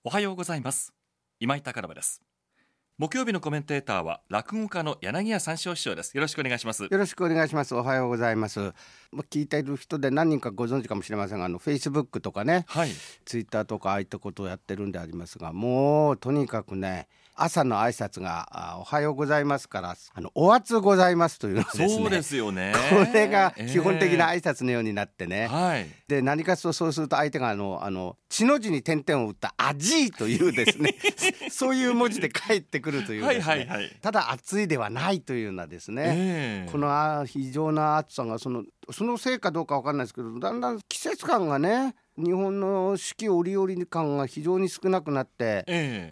おはようございます。今井貴信です。木曜日のコメンテーターは落語家の柳家三笑師匠です。よろしくお願いします。 よろしくお願いします。おはようございます。聞いている人で何人かご存知かもしれませんが、Facebook とかね、 はい、 Twitter とかああいったことをやってるんでありますが、もうとにかくね、朝の挨拶がおはようございますからお暑ございますというのですね。 そうですよね。 これが基本的な挨拶のようになってね、 はい、 で何かとそうすると相手が血の字に点々を打ったあじいというですねそういう文字で返ってくるというですね、 はいはいはい、 ただ暑いではないというようなですね、この非常な暑さがそのせいかどうか分かんないですけど、だんだん季節感がね、日本の四季折々感が非常に少なくなって、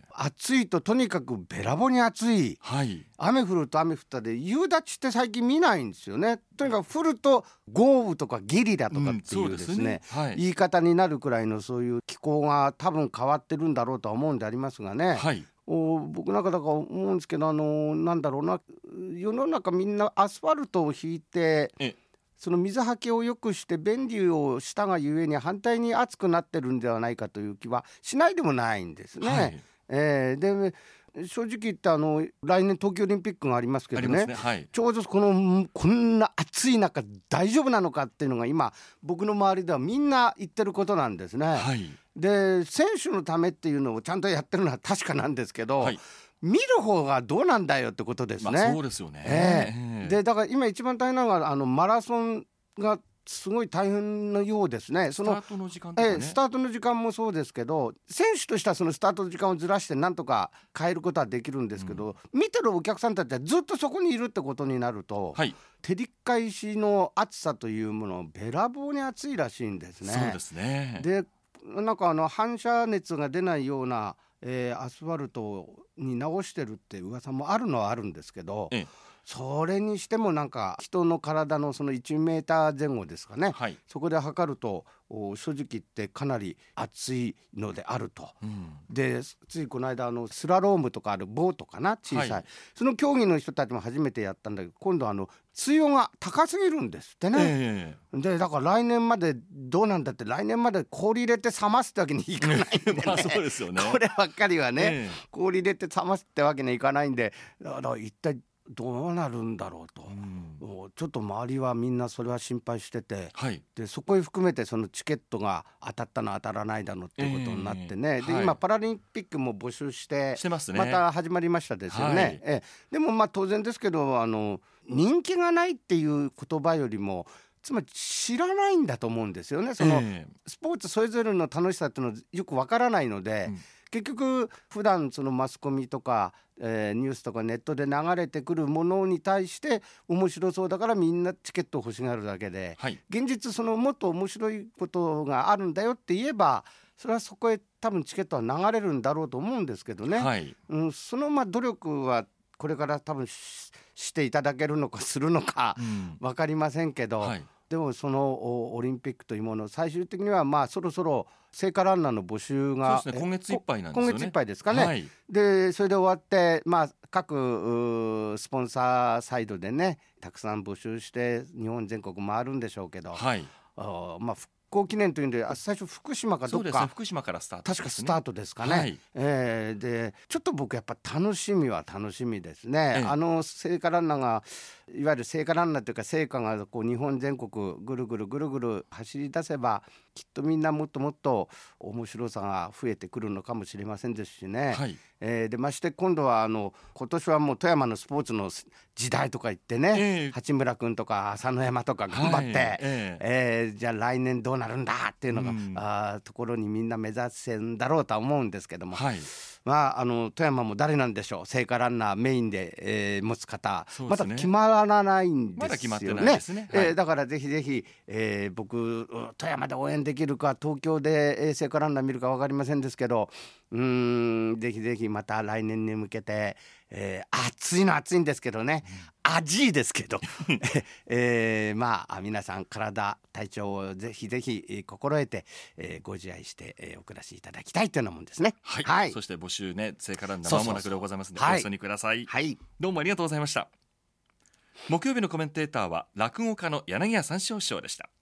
暑いととにかくべらぼうに暑い、 はい、 雨降ると雨降ったで夕立ちって最近見ないんですよね。とにかく降ると豪雨とかゲリラとかっていうですね、 はい、 言い方になるくらいのそういう気候が多分変わってるんだろうとは思うんでありますがね、 はい、 僕なんかだから思うんですけど、なんだろうな、世の中みんなアスファルトを引いてその水はけを良くして便利をしたがゆえに反対に暑くなってるんではないかという気はしないでもないんですね、はい。で正直言って来年東京オリンピックがありますけど ね、はい、ちょうどこんな暑い中大丈夫なのかっていうのが今僕の周りではみんな言ってることなんですね、はい。で選手のためっていうのをちゃんとやってるのは確かなんですけど、はい、見る方がどうなんだよってことですね、 そうですよね、 でだから今一番大変なのがマラソンがすごい大変なようですね。 スタートの時間とかね、 スタートの時間もそうですけど、選手としてはそのスタートの時間をずらしてなんとか変えることはできるんですけど、見てるお客さんたちはずっとそこにいるってことになると、はい、照り返しの暑さというものべらぼうに暑いらしいんですね。 そうですね。 でなんか反射熱が出ないような、アスファルトに直してるって噂もあるのはあるんですけど、それにしてもなんか人の体のその1メーター前後ですかね、はい、そこで測ると正直言ってかなり暑いのであると、でついこの間スラロームとかあるボートかな、小さい、はい、その競技の人たちも初めてやったんだけど、今度水温が高すぎるんですってね、でだから来年までどうなんだって、来年まで氷入れて冷ますってわけにいかないんでねそうですよね、 こればっかりはね、氷入れて冷ますってわけにはいかないんで、だから一体どうなるんだろうと、ちょっと周りはみんなそれは心配してて、はい、でそこへ含めてそのチケットが当たったの当たらないだのっていうことになってね、で今パラリンピックも募集してますね、 また始まりましたですよね、はい。でも当然ですけど人気がないっていう言葉よりもつまり知らないんだと思うんですよね。そのスポーツそれぞれの楽しさっていうのはよくわからないので、結局普段そのマスコミとか、ニュースとかネットで流れてくるものに対して面白そうだからみんなチケットを欲しがるだけで、はい、現実そのもっと面白いことがあるんだよって言えばそれはそこへ多分チケットは流れるんだろうと思うんですけどね、はい。その努力はこれから多分していただけるのかするのか分かりませんけど、はい、でもそのオリンピックというもの最終的にはそろそろ聖火ランナーの募集が、 そうですね、今月いっぱいなんですよね。 今月いっぱいですかね、はい。でそれで終わって、各スポンサーサイドでねたくさん募集して日本全国回るんでしょうけど、はい、復興記念というんで最初福島かどっか、そうですね、福島からスタートですね、確かスタートですかね、はい。でちょっと僕やっぱ楽しみは楽しみですね、聖火ランナーがいわゆる聖火ランナーというか聖火が日本全国ぐるぐる走り出せばきっとみんなもっともっと面白さが増えてくるのかもしれませんですしね、はい。でまして今度は今年はもう富山のスポーツの時代とか言ってね、八村君とか浅野山とか頑張って、じゃあ来年どうなるんだっていうのが、ところにみんな目指せんだろうとは思うんですけども、はい。富山も誰なんでしょう、聖火ランナーメインで、持つ方、まだ決まらないんですよね。 まだ決まってないですね、はい。 だからぜひぜひ、僕富山で応援できるか東京で聖火ランナー見るか分かりませんですけど、ぜひぜひまた来年に向けて、暑いの暑いんですけどね、暑いですけど皆さん体調をぜひぜひ心得て、ご自愛して、お暮らしいただきたいというようなもんですね、 はい、はい。そして募集ね、聖火ランナー間もなくでございますのでお寄せください、はい。どうもありがとうございました。木曜日のコメンテーターは落語家の柳家三笑師匠でした。